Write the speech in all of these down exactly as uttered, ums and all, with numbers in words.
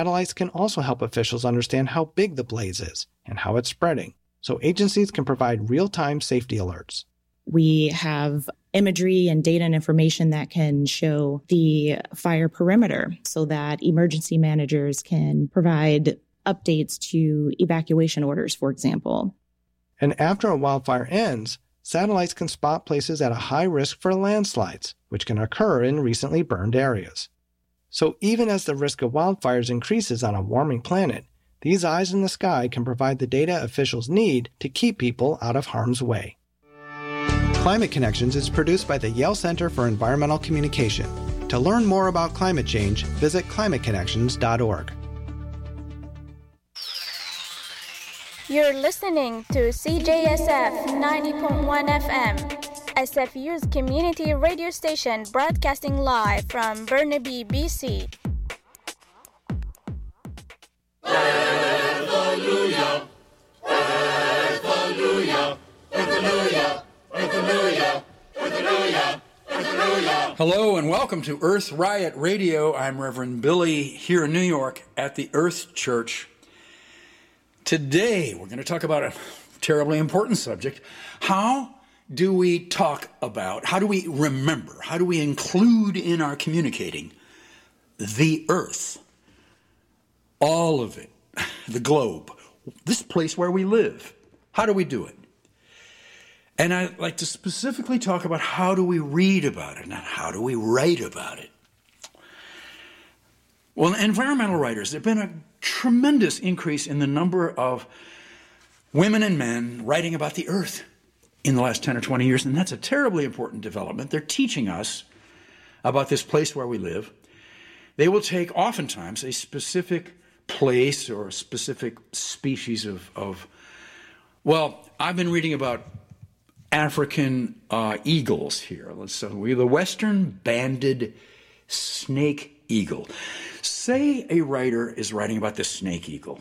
Satellites can also help officials understand how big the blaze is and how it's spreading, so agencies can provide real-time safety alerts. We have imagery and data and information that can show the fire perimeter so that emergency managers can provide updates to evacuation orders, for example. And after a wildfire ends, satellites can spot places at a high risk for landslides, which can occur in recently burned areas. So even as the risk of wildfires increases on a warming planet, these eyes in the sky can provide the data officials need to keep people out of harm's way. Climate Connections is produced by the Yale Center for Environmental Communication. To learn more about climate change, visit climate connections dot org. You're listening to C J S F ninety point one F M, S F U's community radio station broadcasting live from Burnaby, B C. Hallelujah, hallelujah, hallelujah, hallelujah, hallelujah, hallelujah. Hello and welcome to Earth Riot Radio. I'm Reverend Billy here in New York at the Earth Church. Today we're going to talk about a terribly important subject. How do we talk about, how do we remember, how do we include in our communicating the Earth? All of it, the globe, this place where we live. How do we do it? And I'd like to specifically talk about how do we read about it, not how do we write about it. Well, environmental writers, there's been a tremendous increase in the number of women and men writing about the Earth in the last ten or twenty years, and that's a terribly important development. They're teaching us about this place where we live. They will take, oftentimes, a specific place or a specific species of, of well, I've been reading about African uh, eagles here. So we're the Western banded snake eagle. Say a writer is writing about the snake eagle.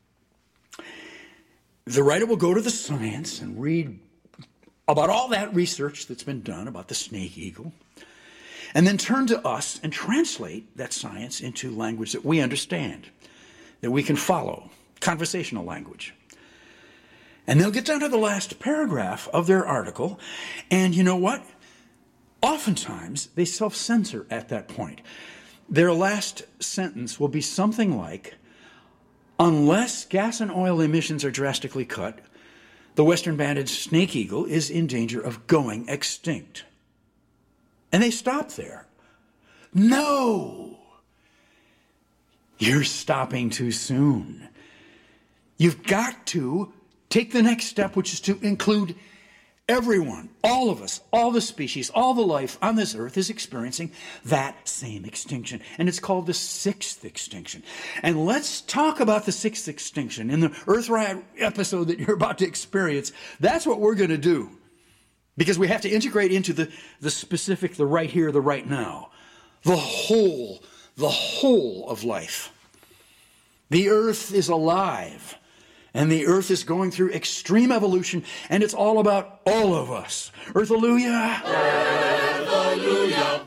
The writer will go to the science and read about all that research that's been done about the snake eagle, and then turn to us and translate that science into language that we understand, that we can follow, conversational language. And they'll get down to the last paragraph of their article, and you know what? Oftentimes, they self-censor at that point. Their last sentence will be something like, unless gas and oil emissions are drastically cut, the western banded snake eagle is in danger of going extinct. And they stop there. No! You're stopping too soon. You've got to take the next step, which is to include everyone, all of us, all the species, all the life on this earth is experiencing that same extinction. And it's called the sixth extinction. And let's talk about the sixth extinction in the Earth Riot episode that you're about to experience. That's what we're going to do. Because we have to integrate into the, the specific, the right here, the right now. The whole, the whole of life. The earth is alive. And the earth is going through extreme evolution, and it's all about all of us. Earth-alleluia! Hallelujah.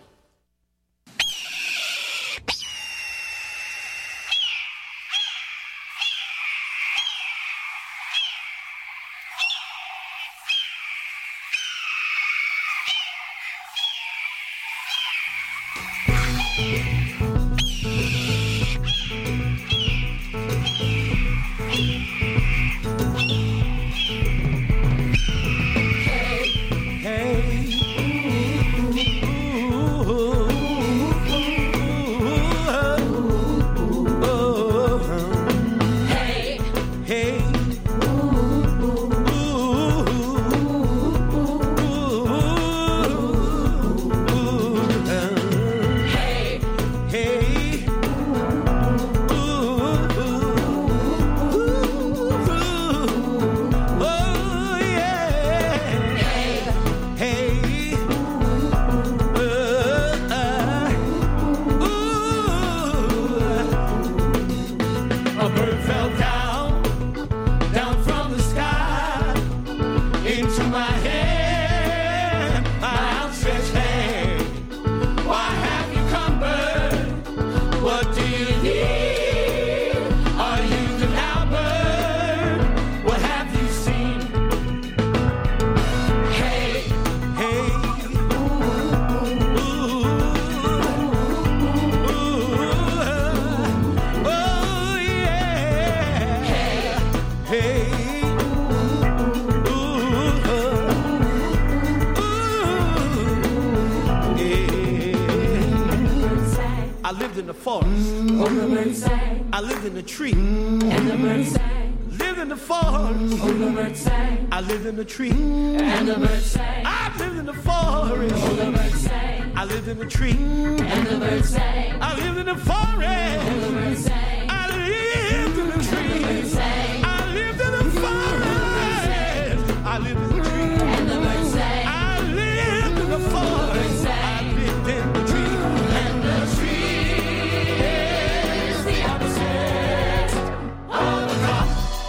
Oh, the bird sang. I lived in a tree. And the bird sang. Lived in the forest. Oh, the bird sang. I lived in a tree. And the bird sang. I lived in the forest. Oh, the bird sang. I lived in a tree. And the bird sang. I lived in the forest. Oh, the bird sang. I lived in the tree. And the bird sang. I lived in the forest. I lived in the tree. And the bird sang. I lived in the forest. I lived in the tree. And the tree is the opposite of a cop.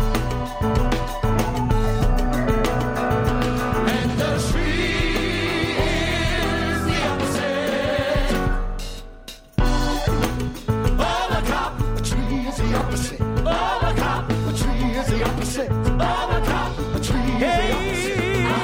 And the tree is the opposite of a cop. A tree is the opposite Of a cop. A tree is the opposite Of a cop. A tree is the opposite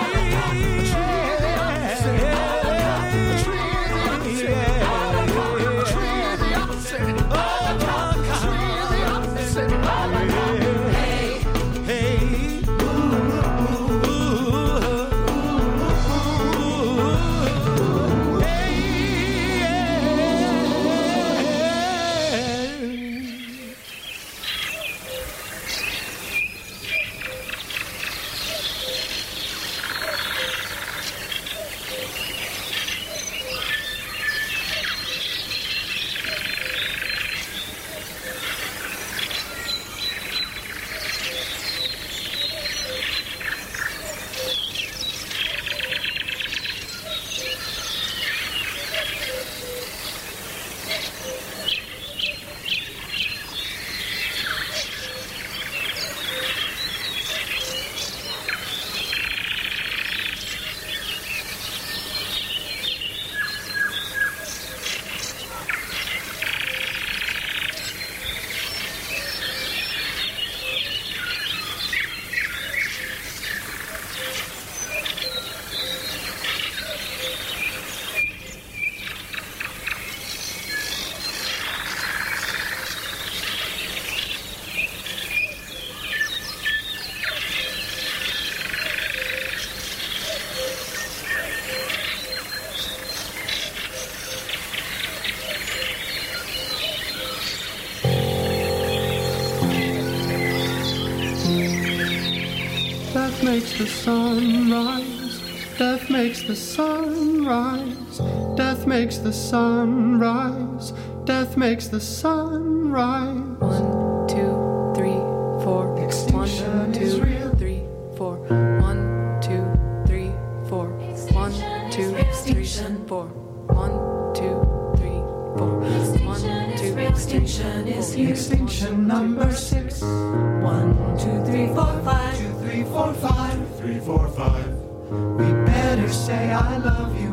Death makes the sun rise. Death makes the sun rise. Death makes the sun rise. Death makes the sun rise. One, two, three, four. Extinction One, two, is real. three, four. One, two, three, four. One, two, three, four. One, two, three, four. One, two, Extinction is here. Extinction number six. One, two, three, four, five. Two, three, four, five. Three, four, five. We better say I love you.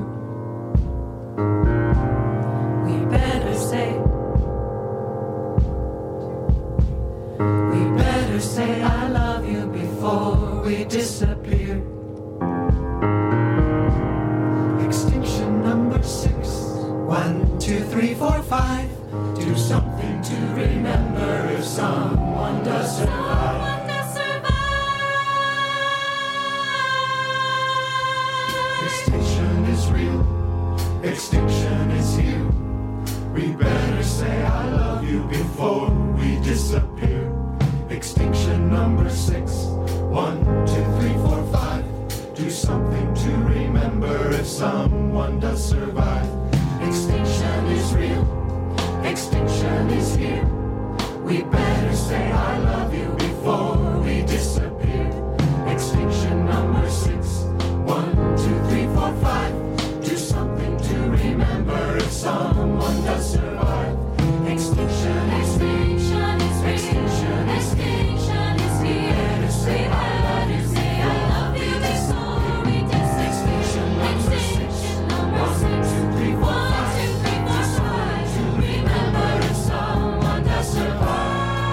We better say. We better say I love you before we disappear. Extinction number six. One, two, three, four, five. Do something to remember if someone does survive. Someone does survive. Extinction is real. Extinction is here. We better say I love you before we disappear. Extinction number six. One, two, three, four, five. Do something to remember if someone does survive. Extinction is real. Extinction is here. We better say I love you before we disappear. Extinction number six. One, two, three, four, five. Do something to remember if someone does survive. Extinction is real. Extinction is Extinction is here. Better say I love you. Say I love you before we disappear. Extinction number six. One, two, three, four, five. Do something to remember if someone does survive.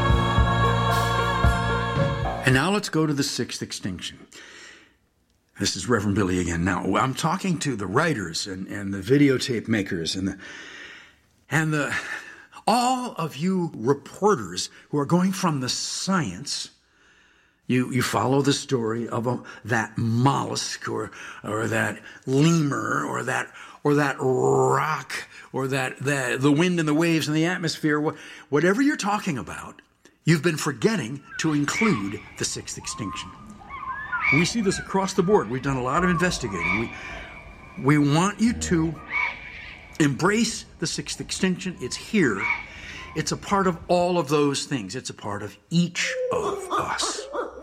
And now let's go to the sixth extinction. This is Reverend Billy again. Now, I'm talking to the writers and, and the videotape makers and the and the all of you reporters who are going from the science. You you follow the story of a, that mollusk or or that lemur or that or that rock or that the, the wind and the waves and the atmosphere, whatever you're talking about, you've been forgetting to include the sixth extinction. We see this across the board. We've done a lot of investigating. We, we want you to embrace the sixth extinction. It's here. It's a part of all of those things. It's a part of each of us.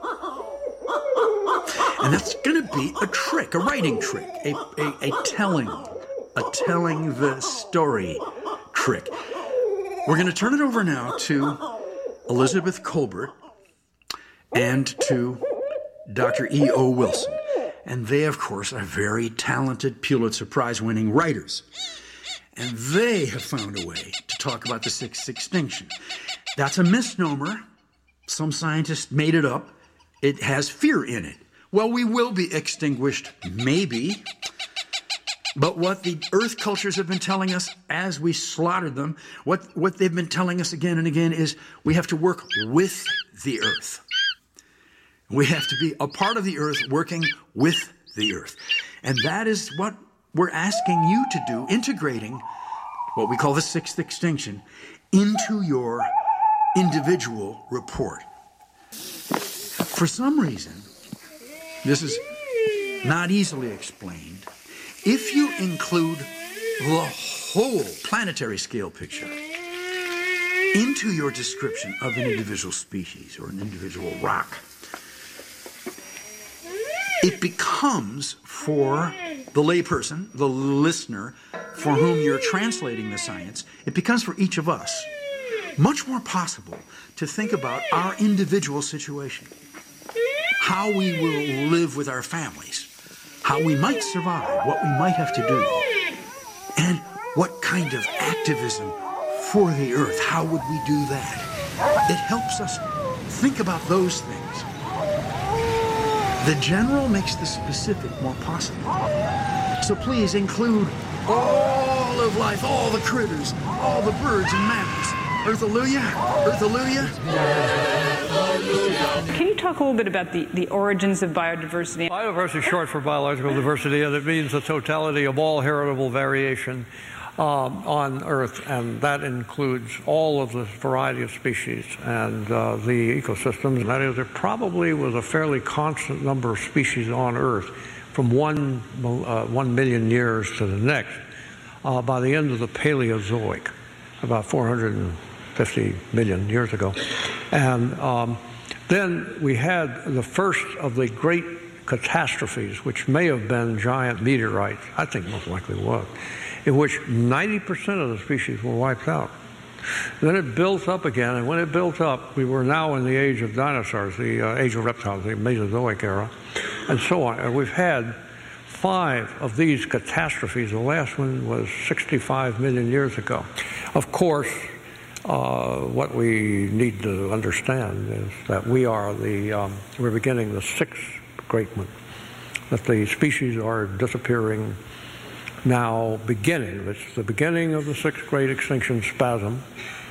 And that's going to be a trick, a writing trick, a, a, a telling, a telling the story trick. We're going to turn it over now to Elizabeth Kolbert and to Doctor E O. Wilson. And they, of course, are very talented Pulitzer Prize-winning writers. And they have found a way to talk about the sixth extinction. That's a misnomer. Some scientists made it up. It has fear in it. Well, we will be extinguished, maybe. But what the Earth cultures have been telling us as we slaughtered them, what, what they've been telling us again and again is we have to work with the Earth. We have to be a part of the Earth, working with the Earth. And that is what we're asking you to do, integrating what we call the sixth extinction into your individual report. For some reason, this is not easily explained. If you include the whole planetary scale picture into your description of an individual species or an individual rock, it becomes, for the layperson, the listener, for whom you're translating the science, it becomes for each of us much more possible to think about our individual situation, how we will live with our families, how we might survive, what we might have to do, and what kind of activism for the Earth, how would we do that? It helps us think about those things. The general makes the specific more possible. So please include all of life, all the critters, all the birds and mammals. Earth-alleluia, Earth-alleluia. Can you talk a little bit about the, the origins of biodiversity? Biodiversity is short for biological diversity, and it means the totality of all heritable variation um, on Earth, and that includes all of the variety of species and uh, the ecosystems. That is, there probably was a fairly constant number of species on Earth from one, uh, one million years to the next uh, by the end of the Paleozoic, about four hundred fifty million years ago. And um, then we had the first of the great catastrophes, which may have been giant meteorites, I think most likely was, in which ninety percent of the species were wiped out. Then it built up again, and when it built up, we were now in the age of dinosaurs, the uh, age of reptiles, the Mesozoic era, and so on. And we've had five of these catastrophes. The last one was sixty-five million years ago. Of course, uh, what we need to understand is that we are the, um, we're beginning the sixth great one, that the species are disappearing now beginning. It's the beginning of the sixth great extinction spasm,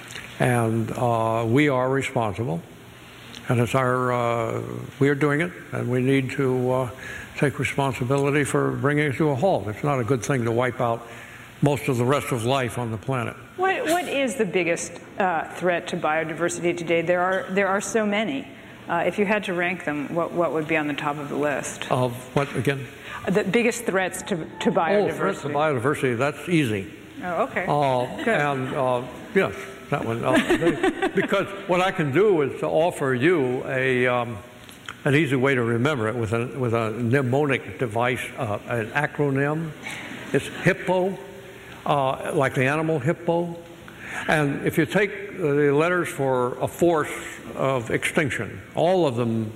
and uh, we are responsible, and it's our, uh, we are doing it, and we need to uh, take responsibility for bringing it to a halt. It's not a good thing to wipe out most of the rest of life on the planet. What, what is the biggest uh, threat to biodiversity today? There are, there are so many. Uh, if you had to rank them, what, what would be on the top of the list? Of what, again? The biggest threats to, to biodiversity. Oh, threats to biodiversity, that's easy. Oh, okay. Uh, Good. And, uh, yes, that one. Uh, they, because what I can do is to offer you a, um, an easy way to remember it with a, with a mnemonic device, uh, an acronym. It's HIPPO, uh, like the animal hippo. And if you take the letters for a force of extinction, all of them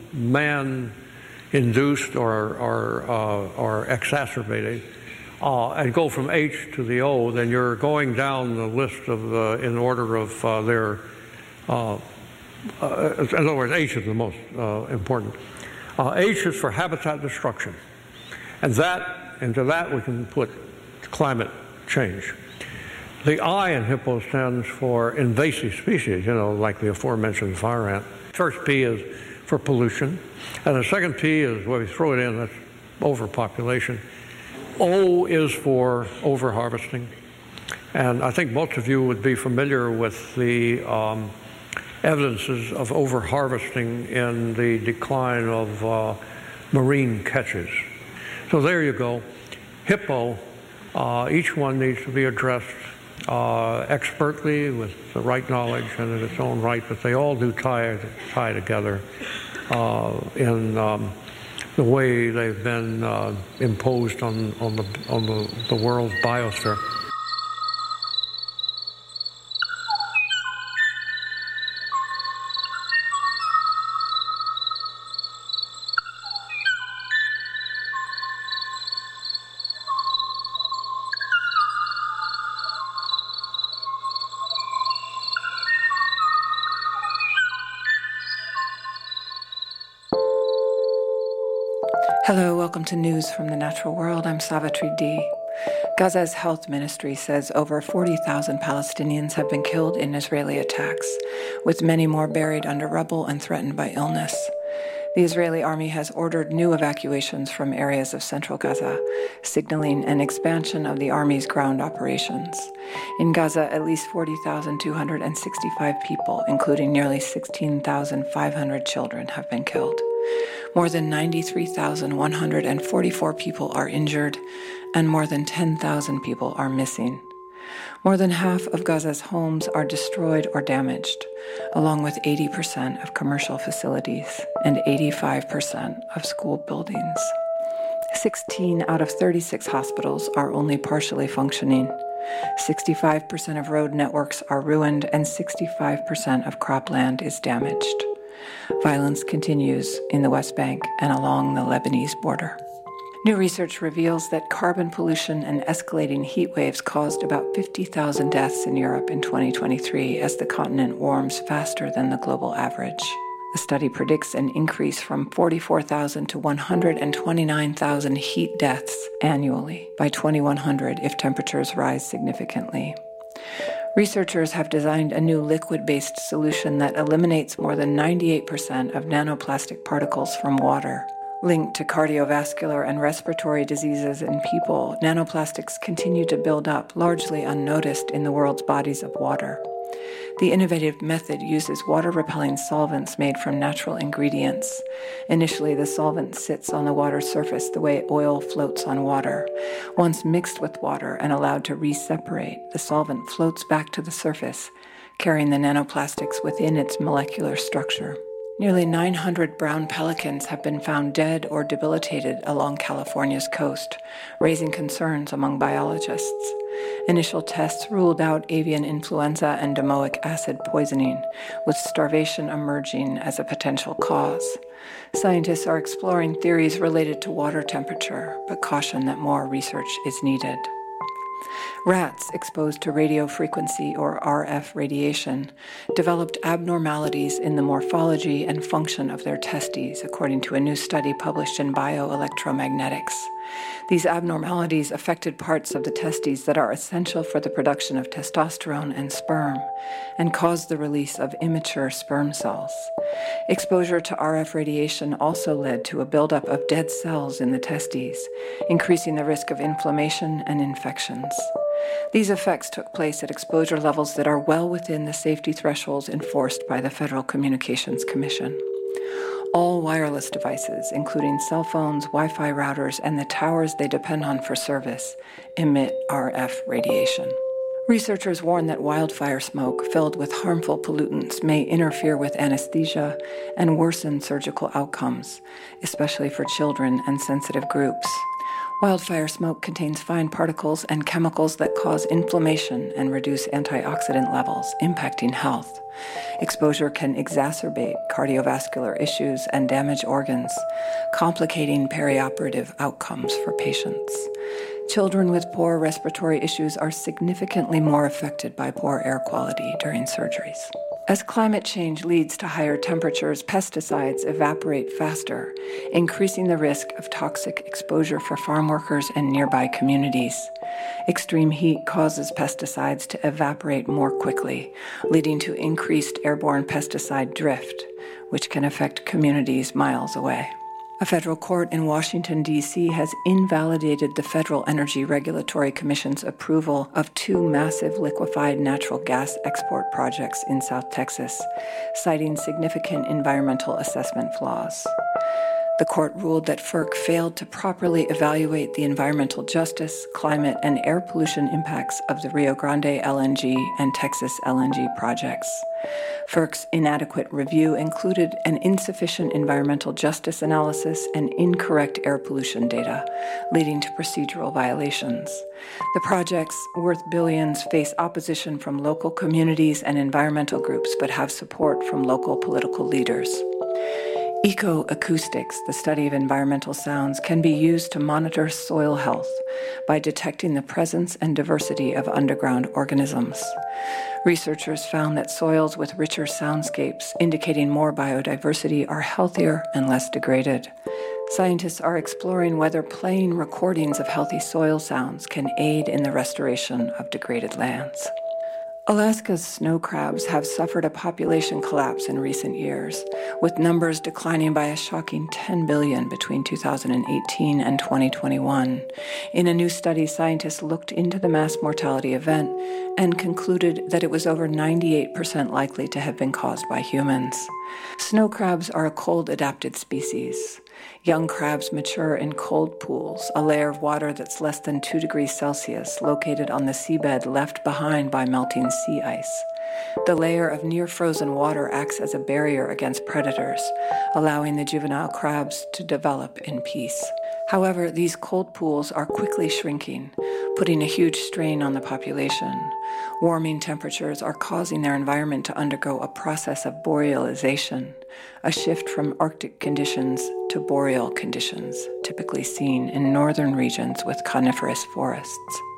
man-induced or, or, uh, or exacerbated, uh, and go from H to the O, then you're going down the list of the, in order of uh, their, uh, uh, in other words, H is the most uh, important. Uh, H is for habitat destruction. And that, into that we can put climate change. The I in HIPPO stands for invasive species, you know, like the aforementioned fire ant. First P is for pollution. And the second P is, where we throw it in, that's overpopulation. O is for overharvesting. And I think most of you would be familiar with the um, evidences of over-harvesting in the decline of uh, marine catches. So there you go. Hippo, uh, each one needs to be addressed uh, expertly with the right knowledge and in its own right, but they all do tie, tie together uh, in um, the way they've been uh, imposed on, on, the, on the, the world's biosphere. Hello, welcome to News from the Natural World. I'm Savitri D. Gaza's health ministry says over forty thousand Palestinians have been killed in Israeli attacks, with many more buried under rubble and threatened by illness. The Israeli army has ordered new evacuations from areas of central Gaza, signaling an expansion of the army's ground operations. In Gaza, at least forty thousand two hundred sixty-five people, including nearly sixteen thousand five hundred children, have been killed. More than ninety-three thousand one hundred forty-four people are injured, and more than ten thousand people are missing. More than half of Gaza's homes are destroyed or damaged, along with eighty percent of commercial facilities and eighty-five percent of school buildings. sixteen out of thirty-six hospitals are only partially functioning. sixty-five percent of road networks are ruined, and sixty-five percent of cropland is damaged. Violence continues in the West Bank and along the Lebanese border. New research reveals that carbon pollution and escalating heat waves caused about fifty thousand deaths in Europe in twenty twenty-three as the continent warms faster than the global average. The study predicts an increase from forty-four thousand to one hundred twenty-nine thousand heat deaths annually by twenty-one hundred if temperatures rise significantly. Researchers have designed a new liquid-based solution that eliminates more than ninety-eight percent of nanoplastic particles from water. Linked to cardiovascular and respiratory diseases in people, nanoplastics continue to build up, largely unnoticed, in the world's bodies of water. The innovative method uses water-repelling solvents made from natural ingredients. Initially, the solvent sits on the water surface the way oil floats on water. Once mixed with water and allowed to re-separate, the solvent floats back to the surface, carrying the nanoplastics within its molecular structure. Nearly nine hundred brown pelicans have been found dead or debilitated along California's coast, raising concerns among biologists. Initial tests ruled out avian influenza and domoic acid poisoning, with starvation emerging as a potential cause. Scientists are exploring theories related to water temperature, but caution that more research is needed. Rats exposed to radio frequency or R F radiation developed abnormalities in the morphology and function of their testes, according to a new study published in Bioelectromagnetics. These abnormalities affected parts of the testes that are essential for the production of testosterone and sperm, and caused the release of immature sperm cells. Exposure to R F radiation also led to a buildup of dead cells in the testes, increasing the risk of inflammation and infections. These effects took place at exposure levels that are well within the safety thresholds enforced by the Federal Communications Commission. All wireless devices, including cell phones, Wi-Fi routers, and the towers they depend on for service, emit R F radiation. Researchers warn that wildfire smoke filled with harmful pollutants may interfere with anesthesia and worsen surgical outcomes, especially for children and sensitive groups. Wildfire smoke contains fine particles and chemicals that cause inflammation and reduce antioxidant levels, impacting health. Exposure can exacerbate cardiovascular issues and damage organs, complicating perioperative outcomes for patients. Children with poor respiratory issues are significantly more affected by poor air quality during surgeries. As climate change leads to higher temperatures, pesticides evaporate faster, increasing the risk of toxic exposure for farm workers and nearby communities. Extreme heat causes pesticides to evaporate more quickly, leading to increased airborne pesticide drift, which can affect communities miles away. A federal court in Washington, D C has invalidated the Federal Energy Regulatory Commission's approval of two massive liquefied natural gas export projects in South Texas, citing significant environmental assessment flaws. The court ruled that FERC failed to properly evaluate the environmental justice, climate, and air pollution impacts of the Rio Grande L N G and Texas L N G projects. FERC's inadequate review included an insufficient environmental justice analysis and incorrect air pollution data, leading to procedural violations. The projects, worth billions, face opposition from local communities and environmental groups, but have support from local political leaders. Ecoacoustics, the study of environmental sounds, can be used to monitor soil health by detecting the presence and diversity of underground organisms. Researchers found that soils with richer soundscapes, indicating more biodiversity, are healthier and less degraded. Scientists are exploring whether playing recordings of healthy soil sounds can aid in the restoration of degraded lands. Alaska's snow crabs have suffered a population collapse in recent years, with numbers declining by a shocking ten billion between two thousand eighteen and twenty twenty-one. In a new study, scientists looked into the mass mortality event and concluded that it was over ninety-eight percent likely to have been caused by humans. Snow crabs are a cold-adapted species. Young crabs mature in cold pools, a layer of water that's less than two degrees Celsius, located on the seabed left behind by melting sea ice. The layer of near-frozen water acts as a barrier against predators, allowing the juvenile crabs to develop in peace. However, these cold pools are quickly shrinking, putting a huge strain on the population. Warming temperatures are causing their environment to undergo a process of borealization, a shift from Arctic conditions to boreal conditions, typically seen in northern regions with coniferous forests.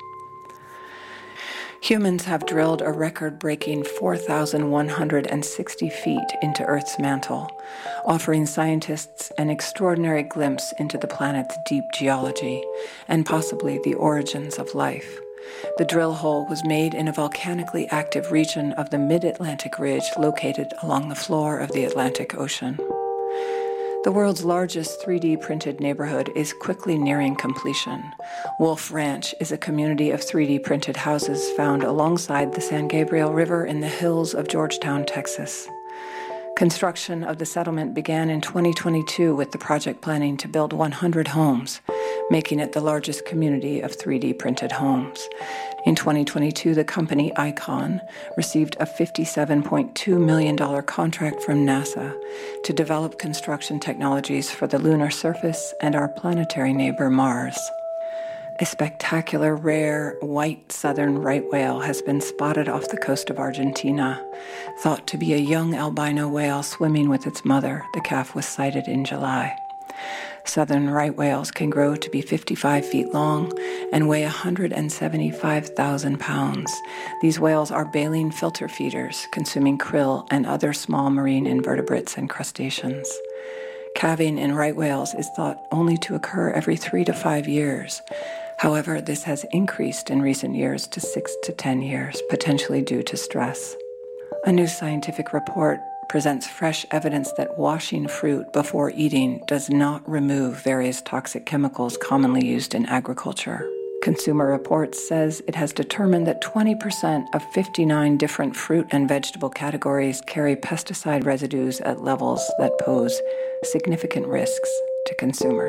Humans have drilled a record-breaking four thousand one hundred sixty feet into Earth's mantle, offering scientists an extraordinary glimpse into the planet's deep geology and possibly the origins of life. The drill hole was made in a volcanically active region of the Mid-Atlantic Ridge located along the floor of the Atlantic Ocean. The world's largest three D printed neighborhood is quickly nearing completion. Wolf Ranch is a community of three D printed houses found alongside the San Gabriel River in the hills of Georgetown, Texas. Construction of the settlement began in twenty twenty-two with the project planning to build one hundred homes, making it the largest community of three D printed homes. In twenty twenty-two, the company Icon received a fifty-seven point two million dollars contract from NASA to develop construction technologies for the lunar surface and our planetary neighbor Mars. A spectacular, rare, white southern right whale has been spotted off the coast of Argentina. Thought to be a young albino whale swimming with its mother, the calf was sighted in July. Southern right whales can grow to be fifty-five feet long and weigh one hundred seventy-five thousand pounds. These whales are baleen filter feeders, consuming krill and other small marine invertebrates and crustaceans. Calving in right whales is thought only to occur every three to five years. However, this has increased in recent years to six to ten years, potentially due to stress. A new scientific report presents fresh evidence that washing fruit before eating does not remove various toxic chemicals commonly used in agriculture. Consumer Reports says it has determined that twenty percent of fifty-nine different fruit and vegetable categories carry pesticide residues at levels that pose significant risks to consumers.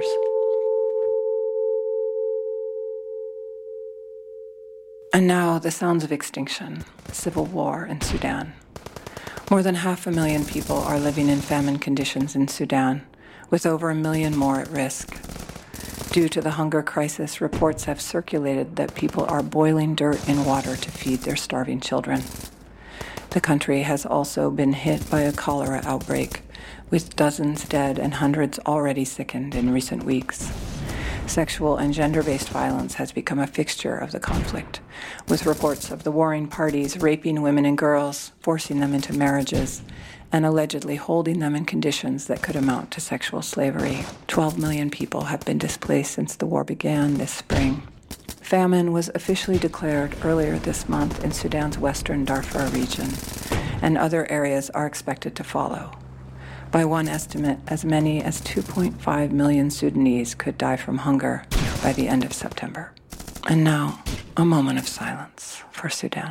And now the sounds of extinction, civil war in Sudan. More than half a million people are living in famine conditions in Sudan, with over a million more at risk. Due to the hunger crisis, reports have circulated that people are boiling dirt in water to feed their starving children. The country has also been hit by a cholera outbreak, with dozens dead and hundreds already sickened in recent weeks. Sexual and gender-based violence has become a fixture of the conflict, with reports of the warring parties raping women and girls, forcing them into marriages, and allegedly holding them in conditions that could amount to sexual slavery. twelve million people have been displaced since the war began this spring. Famine was officially declared earlier this month in Sudan's western Darfur region, and other areas are expected to follow. By one estimate, as many as two point five million Sudanese could die from hunger by the end of September. And now, a moment of silence for Sudan.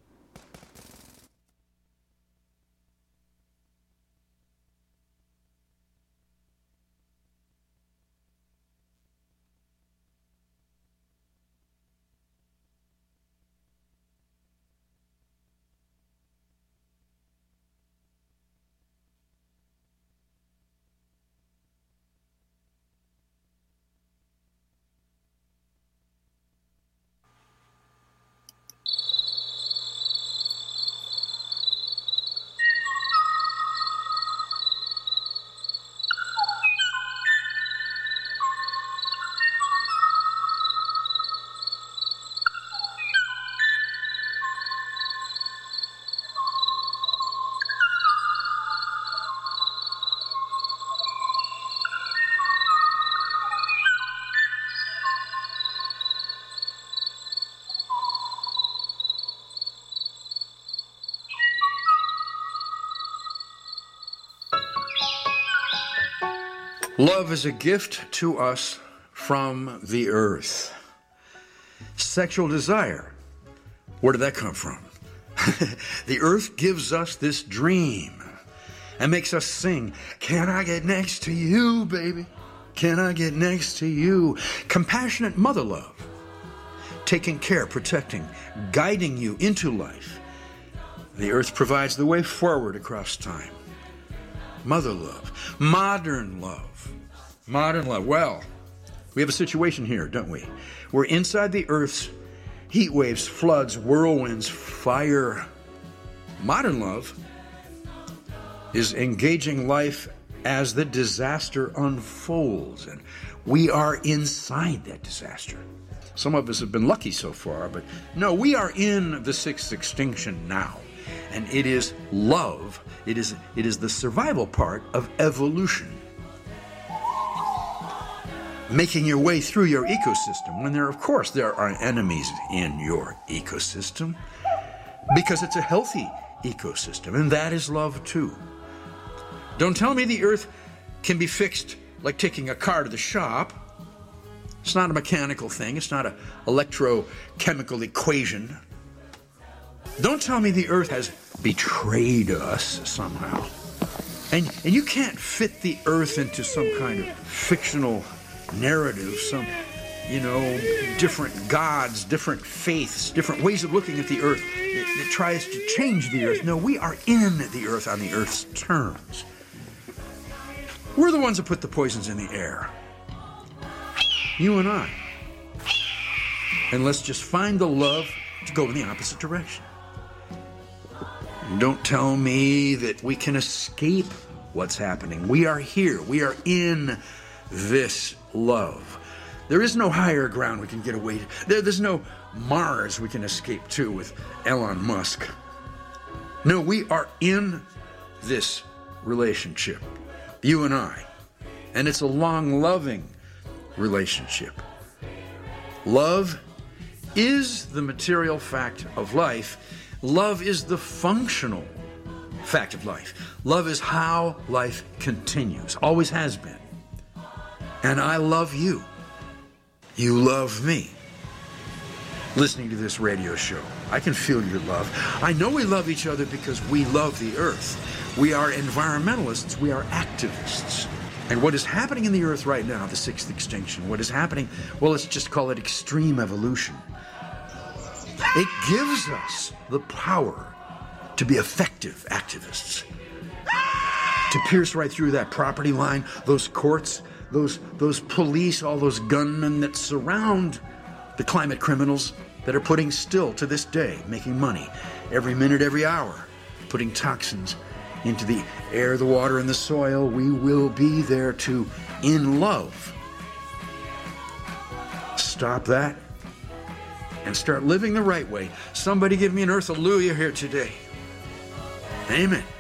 Love is a gift to us from the earth. Sexual desire, where did that come from? The earth gives us this dream and makes us sing, can I get next to you, baby? Can I get next to you? Compassionate mother love, taking care, protecting, guiding you into life. The earth provides the way forward across time. Mother love, modern love. Modern love. Well, we have a situation here, don't we? We're inside the earth's heat waves, floods, whirlwinds, fire. Modern love is engaging life as the disaster unfolds, and we are inside that disaster. Some of us have been lucky so far, but no, we are in the sixth extinction now, and it is love. It is, it is the survival part of evolution. Making your way through your ecosystem when there, of course, there are enemies in your ecosystem because it's a healthy ecosystem, and that is love too. Don't tell me the earth can be fixed like taking a car to the shop. It's not a mechanical thing. It's not an electrochemical equation. Don't tell me the earth has betrayed us somehow. And, and you can't fit the earth into some kind of fictional narrative, some, you know, different gods, different faiths, different ways of looking at the earth that, that tries to change the earth. No, we are in the earth on the earth's terms. We're the ones that put the poisons in the air. You and I. And let's just find the love to go in the opposite direction. Don't tell me that we can escape what's happening. We are here. We are in this love. There is no higher ground we can get away to. There, there's no Mars we can escape to with Elon Musk. No, we are in this relationship, you and I. And it's a long, loving relationship. Love is the material fact of life. Love is the functional fact of life. Love is how life continues, always has been. And I love you. You love me. Listening to this radio show, I can feel your love. I know we love each other because we love the earth. We are environmentalists. We are activists. And what is happening in the earth right now, the sixth extinction, what is happening, well, let's just call it extreme evolution. It gives us the power to be effective activists, to pierce right through that property line, those courts, those, those police, all those gunmen that surround the climate criminals that are putting still to this day, making money every minute, every hour, putting toxins into the air, the water, and the soil. We will be there to, in love, stop that and start living the right way. Somebody give me an earth hallelujah here today. Amen.